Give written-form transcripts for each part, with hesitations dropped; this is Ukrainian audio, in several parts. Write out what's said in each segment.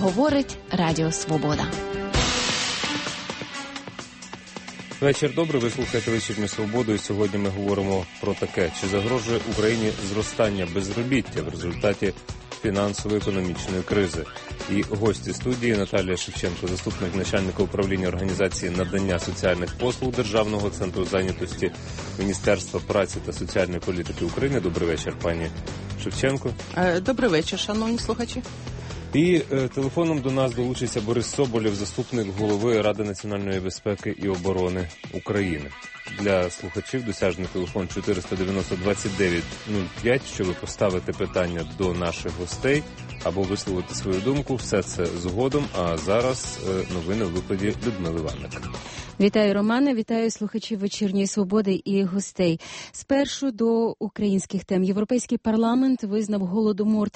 Говорить Радіо Свобода. Вечір добрий, ви слухаєте «Вечірню Свободу», і сьогодні ми говоримо про таке. Чи загрожує Україні зростання безробіття в результаті фінансово-економічної кризи? І гості студії Наталія Шевченко, заступник начальника управління організації надання соціальних послуг Державного центру зайнятості Міністерства праці та соціальної політики України. Добрий вечір, пані Шевченко. Добрий вечір, шановні слухачі. І телефоном до нас долучиться Борис Соболєв, заступник голови Ради національної безпеки і оборони України. Для слухачів досяжний телефон 490-29-05, щоб поставити питання до наших гостей або висловити свою думку. Все це згодом, а зараз новини в викладі Людмили Ванник. Вітаю, Романе, вітаю слухачів «Вечірньої Свободи» і гостей. Спершу до українських тем. Європейський парламент визнав Голодомор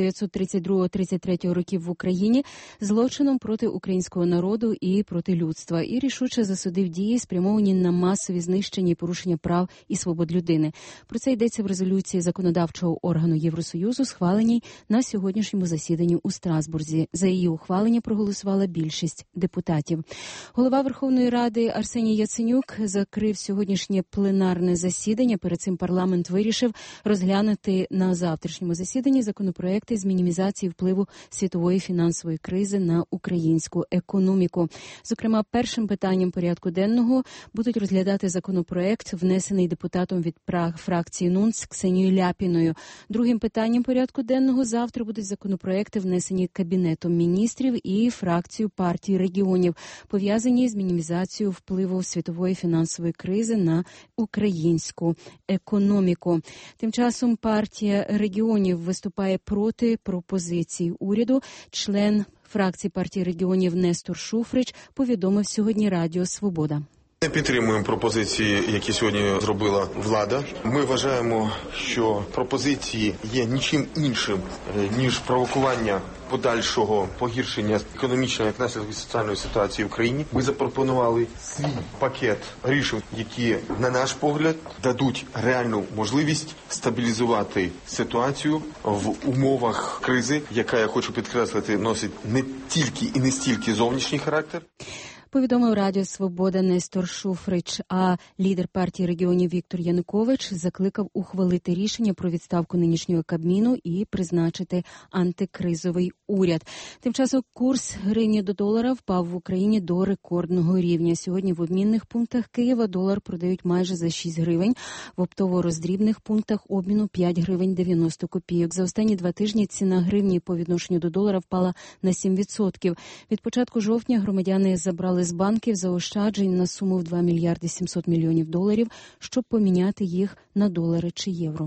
1932-33 років в Україні злочином проти українського народу і проти людства. І рішуче засудив дії, спрямовані на масові знищення і порушення прав і свобод людини. Про це йдеться в резолюції законодавчого органу Євросоюзу, схваленій на сьогоднішньому засіданні у Страсбурзі. За її ухвалення проголосувала більшість депутатів. Голова Верховної Ради Арсеній Яценюк закрив сьогоднішнє пленарне засідання. Перед цим парламент вирішив розглянути на завтрашньому засіданні законопроекти з мінімізації впливу світової фінансової кризи на українську економіку. Зокрема, першим питанням порядку денного будуть розглядати законопроект, внесений депутатом від фракції НУНЦ Ксенією Ляпіною. Другим питанням порядку денного завтра будуть законопроекти, внесені Кабінетом міністрів і фракцією партії регіонів, пов'язані з мінімізацією впливу світової фінансової кризи на українську економіку. Тим часом партія регіонів виступає проти пропозицій уряду. Член фракції партії регіонів Нестор Шуфрич повідомив сьогодні Радіо Свобода. Ми підтримуємо пропозиції, які сьогодні зробила влада. Ми вважаємо, що пропозиції є нічим іншим, ніж провокування подальшого погіршення економічної, як наслідок соціальної ситуації в Україні. Ми запропонували свій пакет рішень, які, на наш погляд, дадуть реальну можливість стабілізувати ситуацію в умовах кризи, яка, я хочу підкреслити, носить не тільки і не стільки зовнішній характер. Повідомив Радіо Свобода Нестор Шуфрич, а лідер партії регіонів Віктор Янукович закликав ухвалити рішення про відставку нинішнього Кабміну і призначити антикризовий уряд. Тим часом курс гривні до долара впав в Україні до рекордного рівня. Сьогодні в обмінних пунктах Києва долар продають майже за 6 гривень, в оптово-роздрібних пунктах обміну 5 гривень 90 копійок. За останні 2 тижні ціна гривні по відношенню до долара впала на 7%. Від початку жовтня громадяни забрали з банків заощаджень на суму в 2 мільярди 700 мільйонів доларів, щоб поміняти їх на долари чи євро.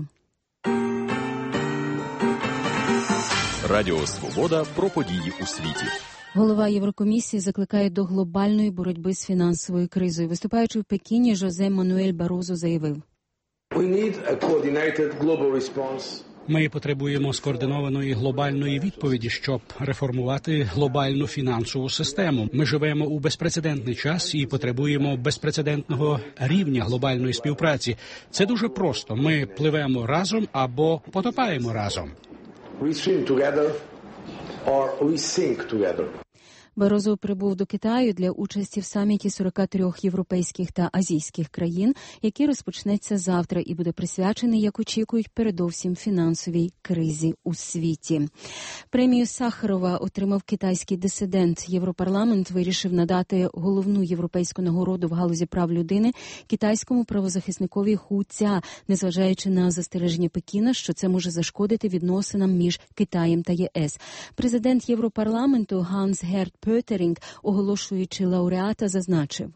Радіо Свобода про події у світі. Голова Єврокомісії закликає до глобальної боротьби з фінансовою кризою. Виступаючи в Пекіні, Жозе Мануель Барозо заявив: Ми потребуємо скоординованої глобальної відповіді, щоб реформувати глобальну фінансову систему. Ми живемо у безпрецедентний час і потребуємо безпрецедентного рівня глобальної співпраці. Це дуже просто. Ми пливемо разом або потопаємо разом. Барозо прибув до Китаю для участі в саміті 43 європейських та азійських країн, який розпочнеться завтра і буде присвячений, як очікують, передовсім фінансовій кризі у світі. Премію Сахарова отримав китайський дисидент. Європарламент вирішив надати головну європейську нагороду в галузі прав людини китайському правозахисникові Ху Ця, незважаючи на застереження Пекіна, що це може зашкодити відносинам між Китаєм та ЄС. Президент Європарламенту Ганс Герт Пöttering, оголошуючи лауреата, зазначив: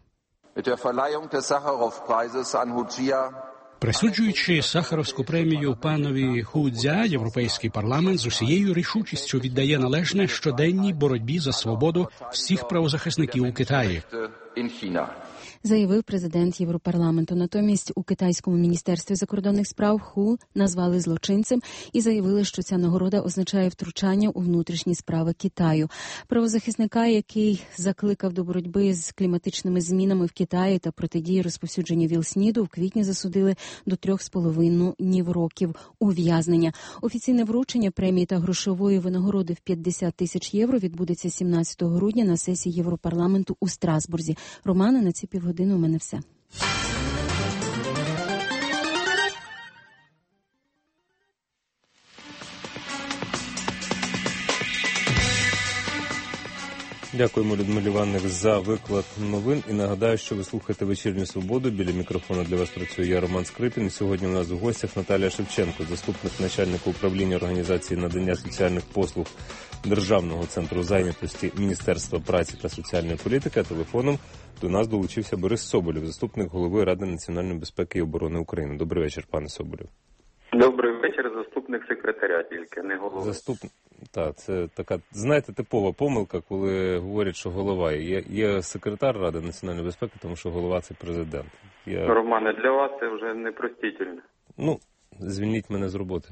Присуджуючи Сахаровську премію панові Ху Цзя, Європейський парламент з усією рішучістю віддає належне щоденній боротьбі за свободу всіх правозахисників у Китаї. заявив президент Європарламенту. Натомість у китайському міністерстві закордонних справ Ху назвали злочинцем і заявили, що ця нагорода означає втручання у внутрішні справи Китаю. Правозахисника, який закликав до боротьби з кліматичними змінами в Китаї та протидії розповсюдженню ВІЛ-СНІДу, в квітні засудили до 3,5 років ув'язнення. Офіційне вручення премії та грошової винагороди в 50 тисяч євро відбудеться 17 грудня на сесії Європарламенту у Страсбурзі. Романе, на ці півгодини у мене все. Дякуємо, Людмилі Іванівні, за виклад новин. І нагадаю, що ви слухаєте «Вечірню свободу». Біля мікрофона для вас працює я, Роман Скрипін. І сьогодні у нас у гостях Наталія Шевченко, заступник начальника управління організації надання соціальних послуг Державного центру зайнятості Міністерства праці та соціальної політики. А телефоном до нас долучився Борис Соболєв, заступник голови Ради національної безпеки і оборони України. Добрий вечір, пане Соболєв. Добрий вечір, заступник секретаря тільки, не голова. Так, це така, знаєте, типова помилка, коли говорять, що голова. Є секретар Ради національної безпеки, тому що голова – це президент. Романе, для вас це вже непростительно. Звільніть мене з роботи.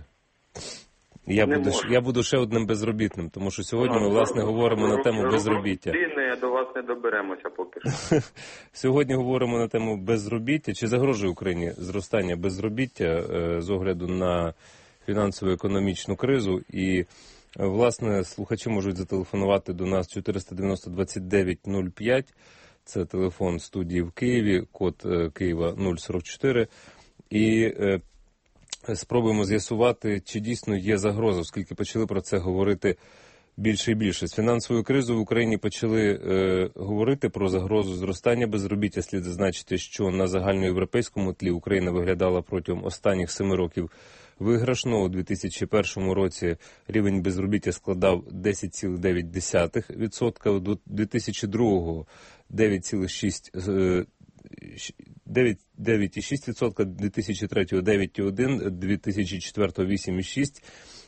Я буду ще одним безробітним, тому що сьогодні ми, власне, говоримо на тему безробіття. До вас не доберемося поки що. Сьогодні говоримо на тему безробіття. Чи загрожує Україні зростання безробіття з огляду на фінансово-економічну кризу? І, власне, слухачі можуть зателефонувати до нас 490-29-05. Це телефон студії в Києві, код Києва 044. І спробуємо з'ясувати, чи дійсно є загроза, оскільки почали про це говорити більше і більше. З фінансовою кризою в Україні почали говорити про загрозу зростання безробіття. Слід зазначити, що на загальноєвропейському тлі Україна виглядала протягом останніх 7 років виграшно. У 2001 році рівень безробіття складав 10,9%, до 2002-го 9,6%, 9,6%, 2003-го 9,1%, 2004-го 8,6%,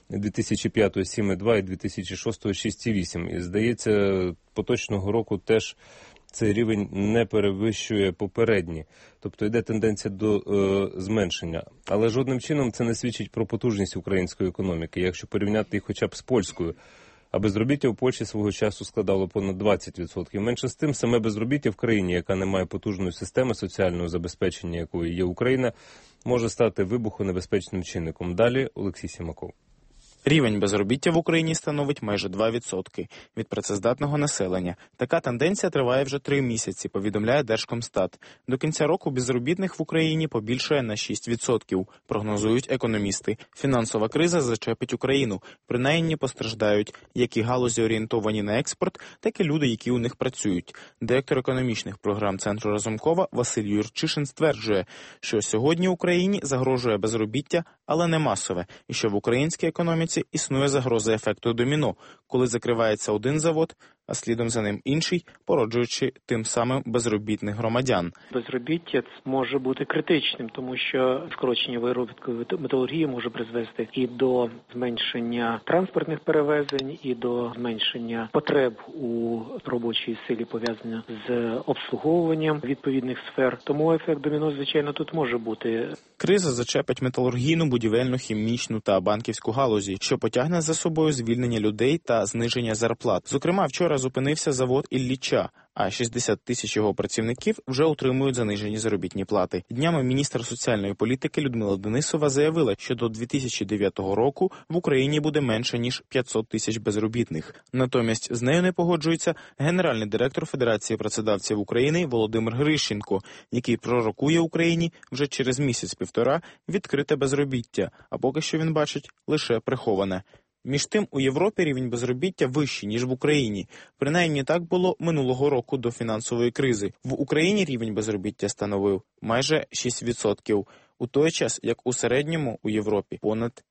2005-го 7,2% і 2006-го 6,8%. І, здається, поточного року теж цей рівень не перевищує попередні. Тобто йде тенденція до зменшення. Але жодним чином це не свідчить про потужність української економіки, якщо порівняти їх хоча б з польською. А безробіття в Польщі свого часу складало понад 20%. Менше з тим, саме безробіття в країні, яка не має потужної системи соціального забезпечення, якою є Україна, може стати вибухонебезпечним чинником. Далі Олексій Сімаков. Рівень безробіття в Україні становить майже 2% від працездатного населення. Така тенденція триває вже 3 місяці, повідомляє Держкомстат. До кінця року безробітних в Україні побільшає на 6%, прогнозують економісти. Фінансова криза зачепить Україну. Принаймні постраждають як і галузі орієнтовані на експорт, так і люди, які у них працюють. Директор економічних програм Центру Разумкова Василь Юрчишин стверджує, що сьогодні Україні загрожує безробіття, але не масове, і що в українській економіці існує загроза ефекту доміно, коли закривається один завод, а слідом за ним інший, породжуючи тим самим безробітних громадян. Безробіття може бути критичним, тому що скорочення виробітку металургії може призвести і до зменшення транспортних перевезень, і до зменшення потреб у робочій силі, пов'язаних з обслуговуванням відповідних сфер. Тому ефект доміно, звичайно, тут може бути. Криза зачепить металургійну, будівельну, хімічну та банківську галузі, що потягне за собою звільнення людей та зниження зарплат. Зокрема, вчора зупинився завод Ілліча, а 60 тисяч його працівників вже отримують занижені заробітні плати. Днями міністр соціальної політики Людмила Денисова заявила, що до 2009 року в Україні буде менше, ніж 500 тисяч безробітних. Натомість з нею не погоджується генеральний директор Федерації працедавців України Володимир Грищенко, який пророкує Україні вже через місяць-півтора відкрите безробіття, а поки що він бачить лише приховане. Між тим, у Європі рівень безробіття вищий, ніж в Україні. Принаймні так було минулого року до фінансової кризи. В Україні рівень безробіття становив майже 6%, у той час, як у середньому у Європі понад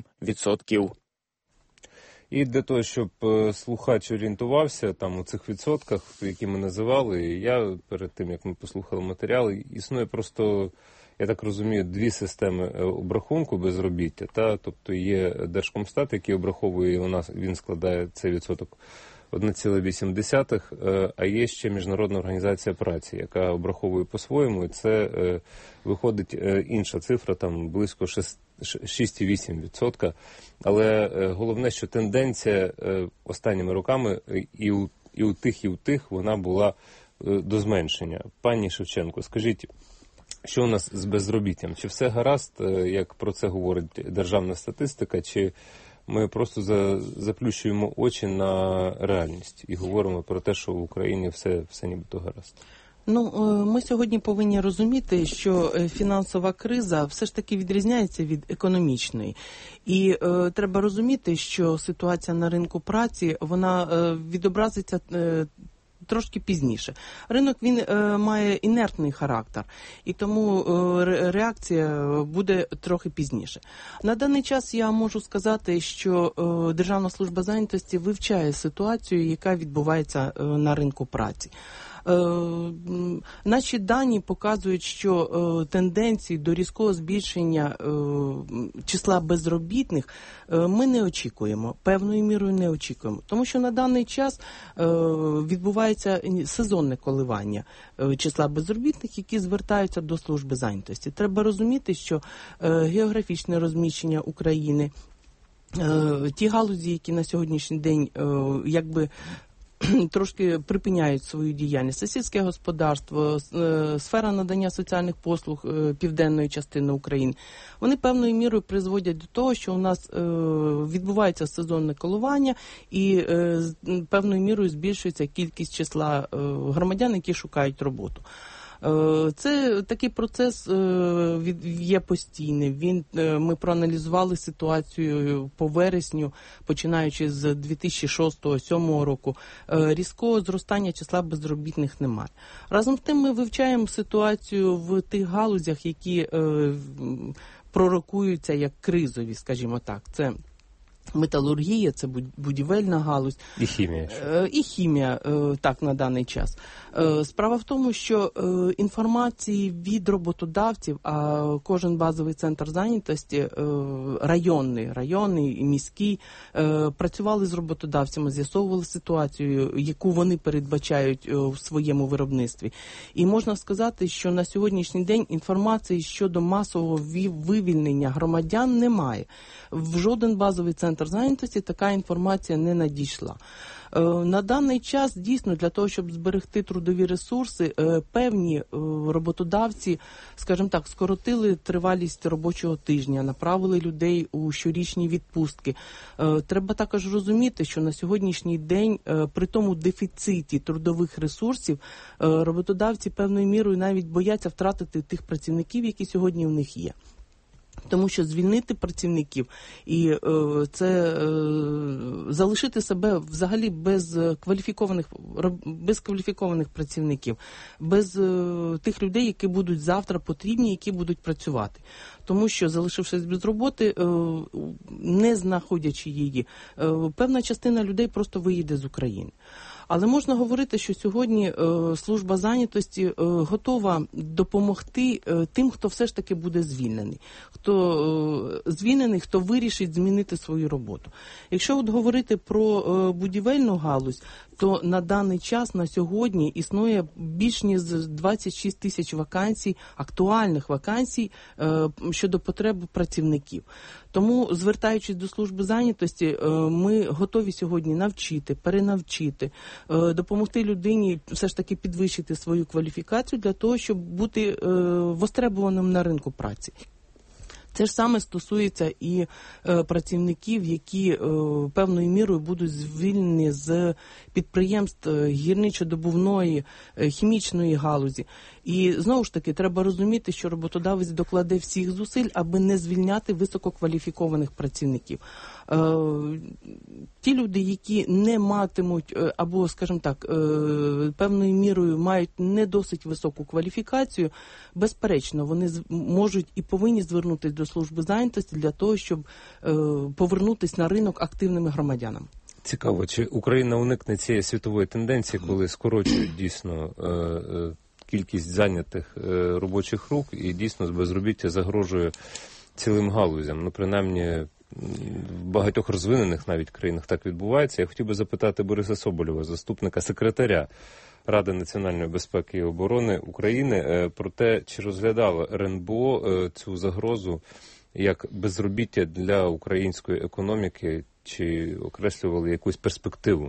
7%. І для того, щоб слухач орієнтувався там у цих відсотках, які ми називали, я перед тим, як ми послухали матеріали, існує просто я так розумію, дві системи обрахунку безробіття. Тобто є Держкомстат, який обраховує, він складає цей відсоток 1,8, а є ще Міжнародна організація праці, яка обраховує по-своєму, і це виходить інша цифра, там близько 6,8%. Але головне, що тенденція останніми роками і у тих вона була до зменшення. Пані Шевченко, скажіть, що у нас з безробіттям? Чи все гаразд, як про це говорить державна статистика, чи ми просто заплющуємо очі на реальність і говоримо про те, що в Україні все нібито гаразд? Ми сьогодні повинні розуміти, що фінансова криза все ж таки відрізняється від економічної. І треба розуміти, що ситуація на ринку праці, вона відобразиться трошки пізніше. Ринок, він має інертний характер, і тому реакція буде трохи пізніше. На даний час я можу сказати, що Державна служба зайнятості вивчає ситуацію, яка відбувається на ринку праці. Наші дані показують, що тенденції до різкого збільшення числа безробітних ми не очікуємо, певною мірою не очікуємо. Тому що на даний час відбувається сезонне коливання числа безробітних, які звертаються до служби зайнятості. Треба розуміти, що географічне розміщення України, ті галузі, які на сьогоднішній день трошки припиняють свою діяльність. Це сільське господарство, сфера надання соціальних послуг південної частини України. Вони певною мірою призводять до того, що у нас відбувається сезонне коливання і певною мірою збільшується кількість числа громадян, які шукають роботу. Це такий процес є постійний. Ми проаналізували ситуацію по вересню, починаючи з 2006-2007 року. Різкого зростання числа безробітних немає. Разом з тим ми вивчаємо ситуацію в тих галузях, які пророкуються як кризові, скажімо так. Це металургія, це будівельна галузь. І хімія. І хімія, так, на даний час. Справа в тому, що інформації від роботодавців, а кожен базовий центр зайнятості, районний і міський, працювали з роботодавцями, з'ясовували ситуацію, яку вони передбачають в своєму виробництві. І можна сказати, що на сьогоднішній день інформації щодо масового вивільнення громадян немає. В жоден базовий центр зайнятості така інформація не надійшла. На даний час, дійсно, для того, щоб зберегти трудові ресурси, певні роботодавці, скажімо так, скоротили тривалість робочого тижня, направили людей у щорічні відпустки. Треба також розуміти, що на сьогоднішній день при тому дефіциті трудових ресурсів роботодавці певною мірою навіть бояться втратити тих працівників, які сьогодні в них є. Тому що звільнити працівників і це залишити себе взагалі без кваліфікованих працівників, без тих людей, які будуть завтра потрібні, які будуть працювати. Тому що, залишившись без роботи, не знаходячи її, певна частина людей просто виїде з України. Але можна говорити, що сьогодні служба зайнятості готова допомогти тим, хто все ж таки буде звільнений. Хто вирішить змінити свою роботу. Якщо от говорити про будівельну галузь, то на даний час, на сьогодні, існує більш ніж 26 тисяч вакансій, актуальних вакансій щодо потреб працівників. Тому, звертаючись до служби зайнятості, ми готові сьогодні навчити, перенавчити, допомогти людині все ж таки підвищити свою кваліфікацію для того, щоб бути востребуваним на ринку праці. Це ж саме стосується і працівників, які певною мірою будуть звільнені з підприємств гірничо-добувної, хімічної галузі. І знову ж таки треба розуміти, що роботодавець докладе всіх зусиль, аби не звільняти висококваліфікованих працівників. Ті люди, які не матимуть або, скажімо так, певною мірою мають не досить високу кваліфікацію, безперечно, вони можуть і повинні звернутися до служби зайнятості для того, щоб повернутися на ринок активними громадянами. Цікаво, чи Україна уникне цієї світової тенденції, коли скорочують дійсно кількість зайнятих робочих рук, і дійсно безробіття загрожує цілим галузям. Ну, принаймні, в багатьох розвинених навіть країнах так відбувається. Я хотів би запитати Бориса Соболєва, заступника секретаря Ради національної безпеки і оборони України, про те, чи розглядало РНБО цю загрозу як безробіття для української економіки, чи окреслювали якусь перспективу?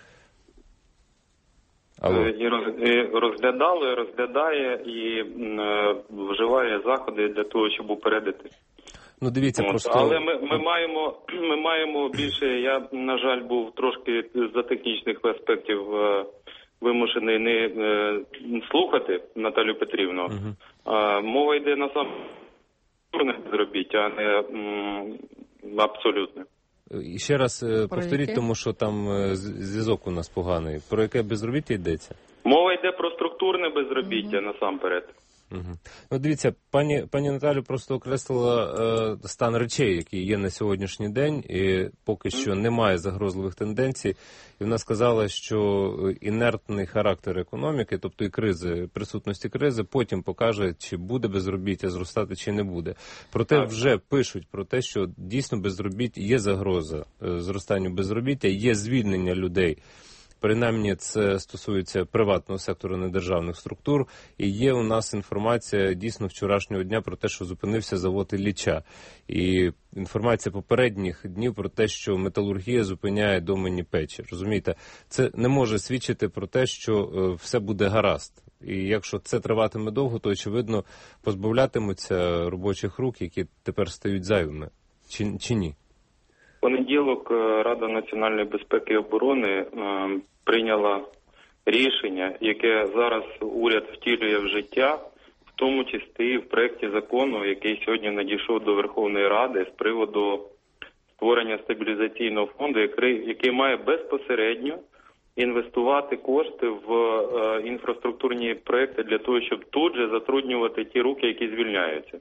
Розглядало, розглядає і вживає заходи для того, щоб упередити. Ну, дивіться, просто... Але ми маємо більше, я, на жаль, був трошки за технічних аспектів вимушений не слухати Наталю Петрівну. Мова йде на саме безробіття, а не абсолютне. І ще раз повторіть, тому що там зв'язок у нас поганий. Про яке безробіття йдеться? Мова йде про структурне безробіття насамперед. Ну, дивіться, пані Наталю просто окреслила стан речей, які є на сьогоднішній день, і поки що немає загрозливих тенденцій. І вона сказала, що інертний характер економіки, тобто і кризи, присутності кризи, потім покаже, чи буде безробіття зростати, чи не буде. Проте вже пишуть про те, що дійсно безробіття, є загроза зростанню безробіття, є звільнення людей. Принаймні, це стосується приватного сектору, недержавних структур. І є у нас інформація дійсно вчорашнього дня про те, що зупинився завод Ілліча. І інформація попередніх днів про те, що металургія зупиняє доменні печі. Розумієте, це не може свідчити про те, що все буде гаразд. І якщо це триватиме довго, то, очевидно, позбавлятимуться робочих рук, які тепер стають зайвими. Чи ні? В понеділок Рада національної безпеки і оборони прийняла рішення, яке зараз уряд втілює в життя, в тому числі і в проєкті закону, який сьогодні надійшов до Верховної Ради з приводу створення стабілізаційного фонду, який має безпосередньо інвестувати кошти в інфраструктурні проєкти для того, щоб тут же затруднювати ті руки, які звільняються.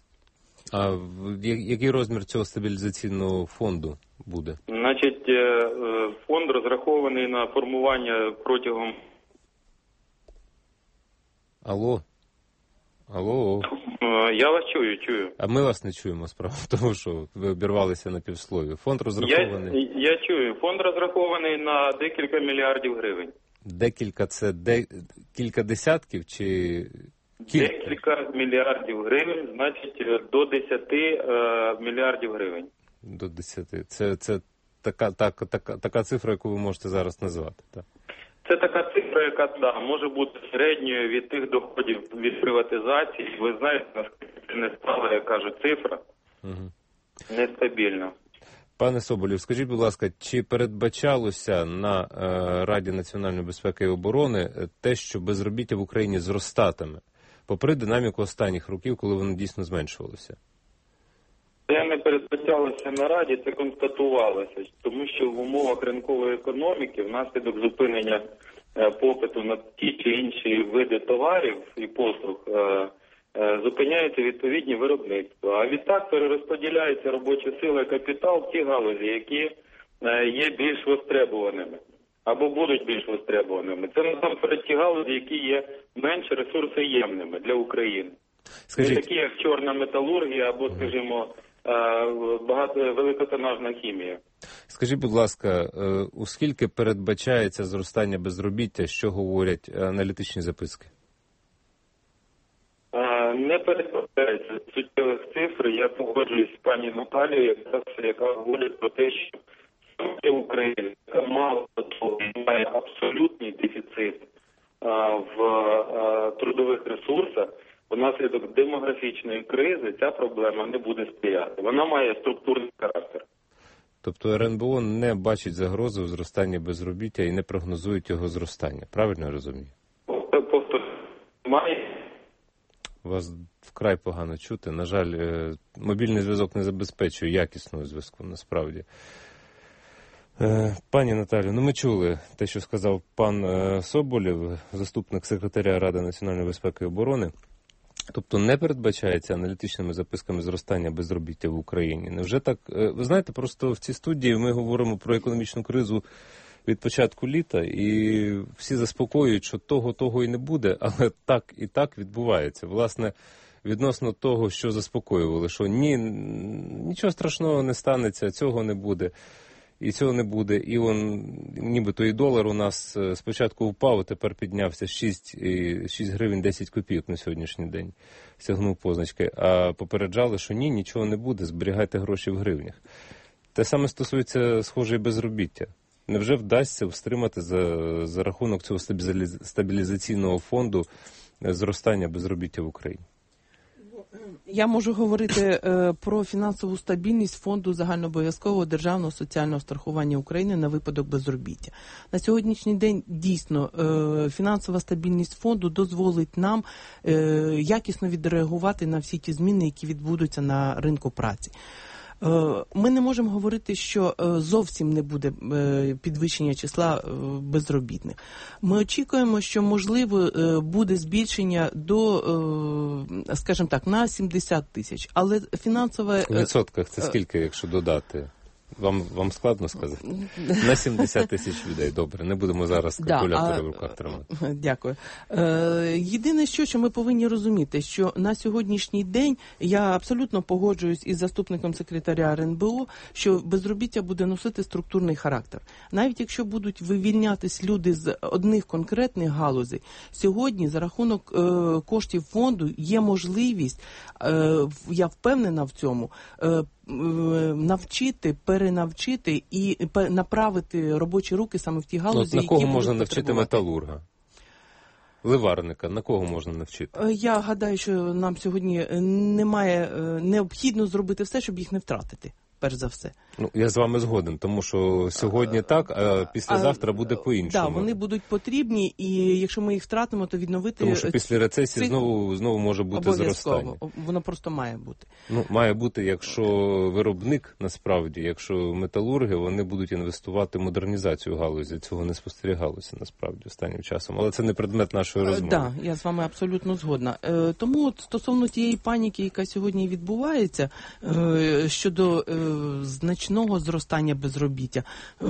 А який розмір цього стабілізаційного фонду буде? Значить, фонд розрахований на формування протягом... Алло? Я вас чую. А ми вас не чуємо, справа в тому, що ви обірвалися на півслові. Фонд розрахований... Я чую. Фонд розрахований на декілька мільярдів гривень. Декілька – це кілька десятків чи... Декілька мільярдів гривень, значить, до 10 мільярдів гривень. До 10. Це така цифра, яку ви можете зараз назвати, так? Це така цифра, яка, може бути середньою від тих доходів від приватизації. Ви знаєте, наскільки це не стала, як кажуть, цифра. Нестабільна. Пане Соболєв, скажіть, будь ласка, чи передбачалося на Раді національної безпеки і оборони те, що безробіття в Україні зростатиме, попри динаміку останніх років, коли воно дійсно зменшувалося? Це не передбачалося на Раді, це констатувалося, тому що в умовах ринкової економіки внаслідок зупинення попиту на ті чи інші види товарів і послуг зупиняються відповідні виробництва. А відтак перерозподіляється робоча сила і капітал в ті галузі, які є більш востребуваними або будуть більш востребуваними. Це насамперед ті галузі, які є менш ресурсоємними для України. Не такі, як чорна металургія або, скажімо, великотонажна хімія. Скажіть, будь ласка, у скільки передбачається зростання безробіття, що говорять аналітичні записки? Не передбачається суттєвих цифр. Я погоджуюсь з пані Наталією, яка говорить про те, що Україна, яка мало того, має абсолютний дефіцит в трудових ресурсах, внаслідок демографічної кризи ця проблема не буде стояти. Вона має структурний характер. Тобто РНБО не бачить загрози у зростанні безробіття і не прогнозують його зростання. Правильно я розумію? Має. Вас вкрай погано чути. На жаль, мобільний зв'язок не забезпечує якісного зв'язку, насправді. Пані Наталю, ми чули те, що сказав пан Соболєв, заступник секретаря Ради національної безпеки і оборони. Тобто не передбачається аналітичними записками зростання безробіття в Україні. Невже так? Ви знаєте, просто в цій студії ми говоримо про економічну кризу від початку літа, і всі заспокоюють, що того і не буде, але так і так відбувається. Власне, відносно того, що заспокоювали, що нічого страшного не станеться, цього не буде. І цього не буде. І нібито і долар у нас спочатку впав, а тепер піднявся 6 гривень 10 копійок на сьогоднішній день. Сягнув позначки. А попереджали, що нічого не буде, зберігайте гроші в гривнях. Те саме стосується, схоже, і безробіття. Невже вдасться встримати за рахунок цього стабілізаційного фонду зростання безробіття в Україні? Я можу говорити про фінансову стабільність Фонду загальнообов'язкового державного соціального страхування України на випадок безробіття. На сьогоднішній день дійсно фінансова стабільність фонду дозволить нам якісно відреагувати на всі ті зміни, які відбудуться на ринку праці. Ми не можемо говорити, що зовсім не буде підвищення числа безробітних. Ми очікуємо, що, можливо, буде збільшення до, скажімо так, на 70 тисяч. Але фінансове... У відсотках це скільки, якщо додати? Вам складно сказати? На 70 тисяч людей. Добре, не будемо зараз калькулятори в руках тримати. Дякую. Єдине, що ми повинні розуміти, що на сьогоднішній день я абсолютно погоджуюсь із заступником секретаря РНБО, що безробіття буде носити структурний характер. Навіть якщо будуть вивільнятись люди з одних конкретних галузей, сьогодні за рахунок коштів фонду є можливість, я впевнена в цьому, навчити, перенавчити і направити робочі руки саме в ті галузі, які будуть на кого можна навчити потребувати. металурга? Ливарника, на кого можна навчити? Я гадаю, що нам сьогодні немає необхідно зробити все, щоб їх не втратити. Перш за все. Я з вами згоден, тому що сьогодні так, а післязавтра буде по-іншому. Так, вони будуть потрібні, і якщо ми їх втратимо, то відновити... Тому що після рецесії знову може бути зростання. Воно просто має бути. Має бути, якщо виробник, насправді, якщо металурги, вони будуть інвестувати в модернізацію галузі. Цього не спостерігалося, насправді, останнім часом. Але це не предмет нашої розмови. Так, я з вами абсолютно згодна. Тому стосовно тієї паніки, яка сьогодні відбувається, щодо значного зростання безробіття.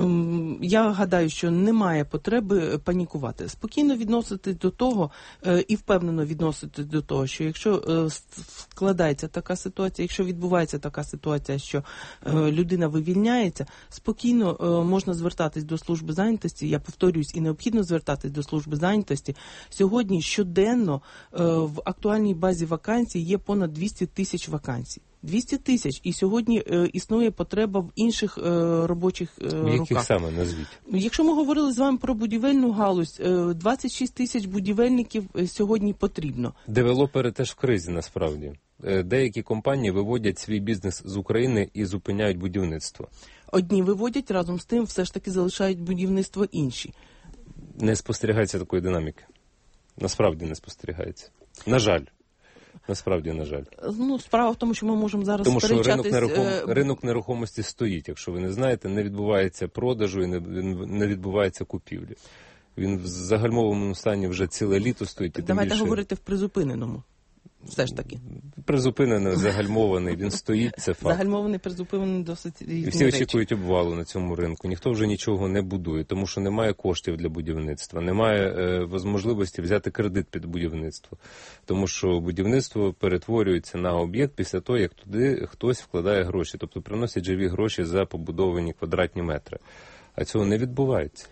Я гадаю, що немає потреби панікувати. Спокійно відносити до того і впевнено відносити до того, що якщо складається така ситуація, якщо відбувається така ситуація, що людина вивільняється, спокійно можна звертатись до служби зайнятості. Я повторююсь, і необхідно звертатись до служби зайнятості. Сьогодні щоденно в актуальній базі вакансій є понад 200 тисяч вакансій. 200 тисяч. І сьогодні існує потреба в інших робочих руках. Яких саме назвіть? Якщо ми говорили з вами про будівельну галузь, 26 тисяч будівельників сьогодні потрібно. Девелопери теж в кризі, насправді. Деякі компанії виводять свій бізнес з України і зупиняють будівництво. Одні виводять, разом з тим все ж таки залишають будівництво інші. Не спостерігається такої динаміки. Насправді не спостерігається. На жаль. Насправді, на жаль. Справа в тому, що ми можемо зараз сперечатись... Тому що ринок нерухомості стоїть, якщо ви не знаєте, не відбувається продажу і не відбувається купівлі. Він в загальмованому стані вже ціле літо стоїть. Давайте говорити в призупиненому. Все ж таки. Призупинений, загальмований, він стоїть, це факт. Загальмований, призупинений досить різні речі. І всі очікують обвалу на цьому ринку. Ніхто вже нічого не будує, тому що немає коштів для будівництва, немає можливості взяти кредит під будівництво. Тому що будівництво перетворюється на об'єкт після того, як туди хтось вкладає гроші, тобто приносять живі гроші за побудовані квадратні метри. А цього не відбувається.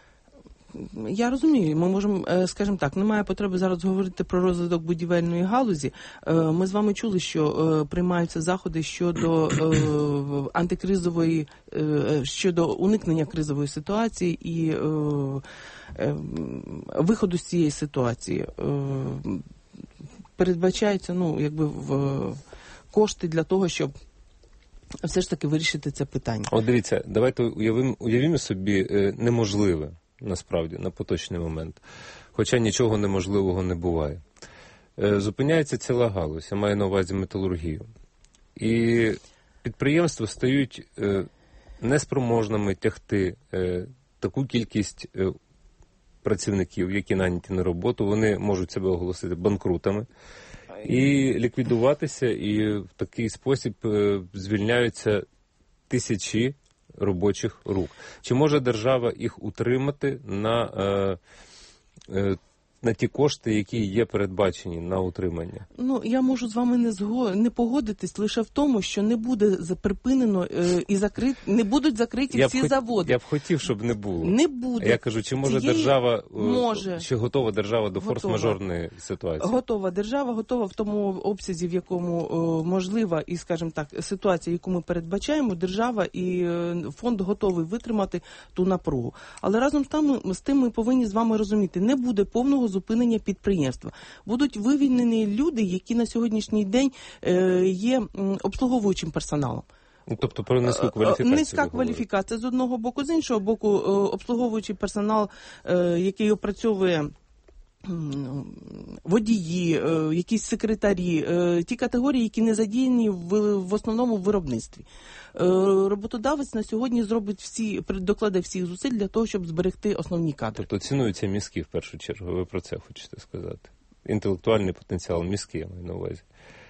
Я розумію, ми можемо, скажімо так, немає потреби зараз говорити про розвиток будівельної галузі. Ми з вами чули, що приймаються заходи щодо антикризової, щодо уникнення кризової ситуації і виходу з цієї ситуації. Передбачаються, кошти для того, щоб все ж таки вирішити це питання. От дивіться, давайте уявімо собі неможливе. Насправді, на поточний момент. Хоча нічого неможливого не буває. Зупиняється ціла галузь, я маю на увазі металургію. І підприємства стають неспроможними тягти таку кількість працівників, які наняті на роботу, вони можуть себе оголосити банкрутами і ліквідуватися, і в такий спосіб звільняються тисячі робочих рук. Чи може держава їх утримати на ті кошти, які є передбачені на утримання? Ну, я можу з вами не погодитись лише в тому, що не буде припинено і не будуть закриті всі заводи. Я б хотів, щоб не було. Не буде. А я кажу, чи може держава, чи готова держава до форс-мажорної ситуації? Готова держава, готова в тому обсязі, в якому можлива, і, скажімо так, ситуація, яку ми передбачаємо, держава і фонд готовий витримати ту напругу. Але разом з тим ми повинні з вами розуміти, не буде повного зупинення підприємства. Будуть вивільнені люди, які на сьогоднішній день є обслуговуючим персоналом. Тобто про низьку кваліфікацію. Низька кваліфікація з одного боку, з іншого боку обслуговуючий персонал, який опрацьовує водії, якісь секретарі, ті категорії, які не задіяні в основному виробництві. Роботодавець на сьогодні докладе всіх зусиль для того, щоб зберегти основні кадри. Тобто цінуються мізки в першу чергу, ви про це хочете сказати? Інтелектуальний потенціал, мізки, я маю на увазі.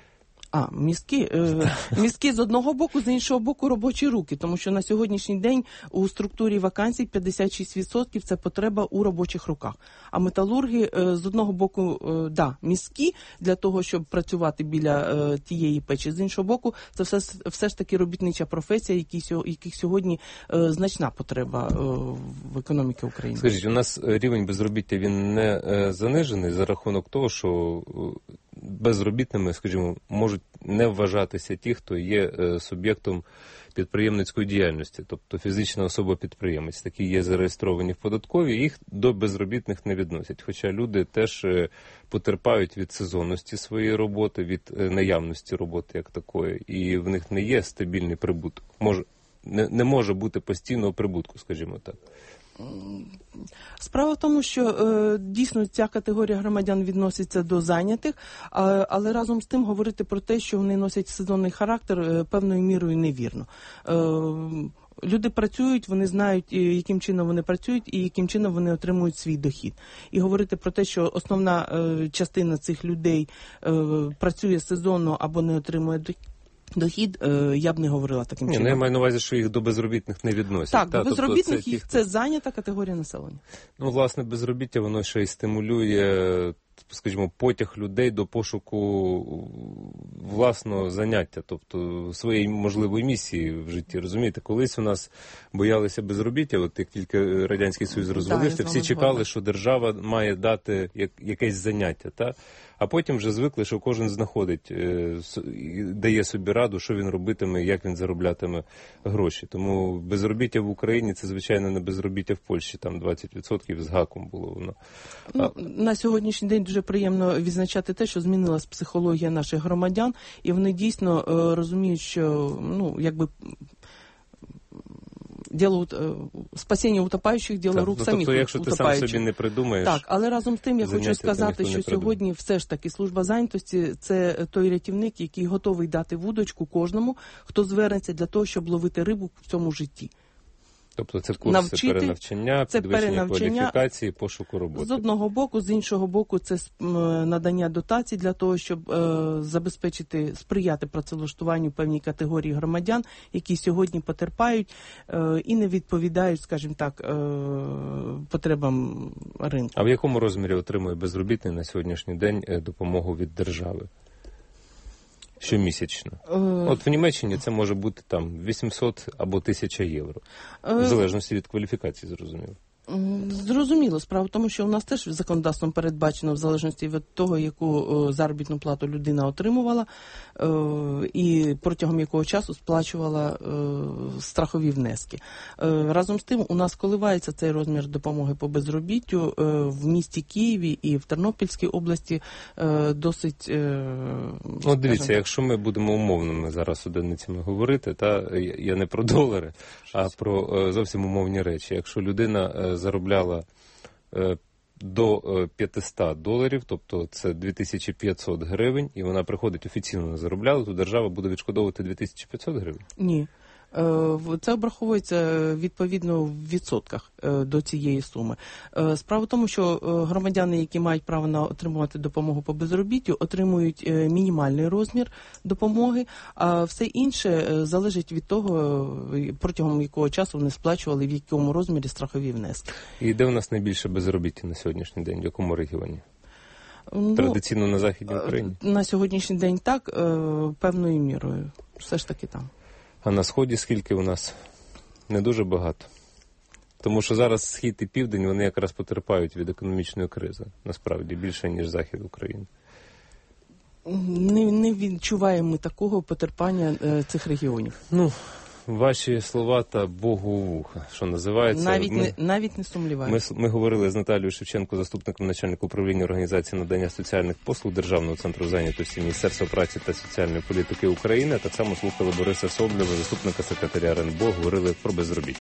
Мізки з одного боку, з іншого боку робочі руки, тому що на сьогоднішній день у структурі вакансій 56% це потреба у робочих руках. А металурги з одного боку, мізки для того, щоб працювати біля тієї печі, з іншого боку, це все ж таки робітнича професія, яких сьогодні значна потреба в економіці України. Скажіть, у нас рівень безробіття, він не занижений за рахунок того, що безробітними, скажімо, можуть не вважатися ті, хто є суб'єктом підприємницької діяльності, тобто фізична особа-підприємець. Такі є зареєстровані в податковій, їх до безробітних не відносять. Хоча люди теж потерпають від сезонності своєї роботи, від наявності роботи як такої, і в них не є стабільний прибуток. Не може бути постійного прибутку, скажімо так. Справа в тому, що дійсно ця категорія громадян відноситься до зайнятих, але разом з тим говорити про те, що вони носять сезонний характер, певною мірою невірно. Люди працюють, вони знають, яким чином вони працюють і яким чином вони отримують свій дохід. І говорити про те, що основна частина цих людей працює сезонно або не отримує дохід, я б не говорила таким чином. Я маю на увазі, що їх до безробітних не відносять. Так, до безробітних тобто це зайнята категорія населення. Ну, власне, безробіття, воно ще й стимулює, скажімо, потяг людей до пошуку власного заняття, тобто своєї можливої місії в житті. Розумієте, колись у нас боялися безробіття, от як тільки Радянський Союз розвалився, всі чекали, що держава має дати якесь заняття, та? А потім вже звикли, що кожен знаходить, дає собі раду, що він робитиме, як він зароблятиме гроші. Тому безробіття в Україні – це, звичайно, не безробіття в Польщі, там 20% з гаком було воно. На сьогоднішній день дуже приємно відзначати те, що змінилась психологія наших громадян, і вони дійсно розуміють, що, спасіння утопаючих – діло рук самих тобто, якщо ти сам собі не придумаєш... Так, але разом з тим я хочу сказати, що сьогодні все ж таки служба зайнятості – це той рятівник, який готовий дати вудочку кожному, хто звернеться для того, щоб ловити рибу в цьому житті. Тобто це курси перенавчання, підвищення кваліфікації, пошуку роботи. З одного боку, з іншого боку, це надання дотацій для того, щоб сприяти працевлаштуванню певній категорії громадян, які сьогодні потерпають і не відповідають, скажімо так, потребам ринку. А в якому розмірі отримує безробітний на сьогоднішній день допомогу від держави? Щомісячно. От в Німеччині це може бути там 800 або 1000 євро. В залежності від кваліфікації, зрозуміло. Зрозуміло. Справа в тому, що у нас теж законодавством передбачено, в залежності від того, яку заробітну плату людина отримувала, і протягом якого часу сплачувала страхові внески. Разом з тим, у нас коливається цей розмір допомоги по безробіттю в місті Києві і в Тернопільській області досить... От дивіться, якщо ми будемо умовними зараз одиницями говорити, я не про долари, а про зовсім умовні речі. Якщо людина заробляла до $500, тобто це 2500 гривень, і вона приходить офіційно не заробляла, то держава буде відшкодовувати 2500 гривень? Ні. Це обраховується відповідно в відсотках до цієї суми. Справа в тому, що громадяни, які мають право на отримувати допомогу по безробіттю, отримують мінімальний розмір допомоги, а все інше залежить від того, протягом якого часу вони сплачували, в якому розмірі страхові внески. І де у нас найбільше безробіття на сьогоднішній день? В якому регіоні? Традиційно на Західній Україні? На сьогоднішній день так, певною мірою. Все ж таки там. А на Сході скільки у нас? Не дуже багато. Тому що зараз Схід і Південь, вони якраз потерпають від економічної кризи, насправді, більше, ніж Захід України. Не відчуваємо ми такого потерпання цих регіонів. Ваші слова та Богу у вуха, що називається. Навіть не сумніваюся. Ми говорили з Наталією Шевченко, заступником начальника управління організації надання соціальних послуг Державного центру зайнятості Міністерства праці та соціальної політики України. Так само слухали Бориса Соболєва, заступника секретаря РНБО, говорили про безробіття.